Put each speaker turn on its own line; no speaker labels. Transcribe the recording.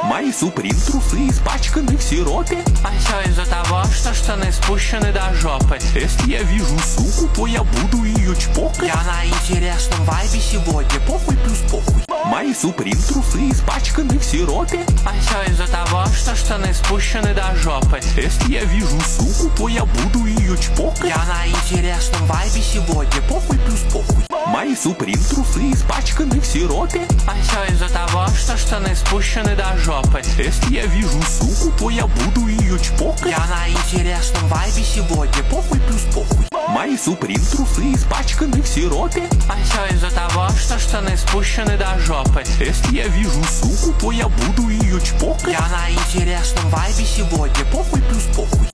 Мои суприм трусы испачканы в сиропе.
А все из-за того, что штаны спущены до жопы.
Если я вижу суку, то я буду ее чпокать.
Я на интересном вайбе сегодня, похуй плюс похуй.
Мои суприм трусы испачканы в сиропе.
А все из-за того, что штаны спущены до жопы.
Если я вижу суку, то я буду ее чпокать.
Я на интересном вайбе сегодня, похуй плюс похуй.
Мои суприм трусы испачканы в сиропе.
А все из-за того, что штаны спущены до жопы.
Если я вижу суку, то я буду ее чпокать.
Я на интересном вайбе сегодня, похуй плюс похуй.
Мои суприм трусы испачканы в сиропе.
А все из-за того, что штаны спущены до жопы.
Если я вижу суку, то я буду ее чпокать.
Я на интересном вайбе сегодня, похуй плюс похуй.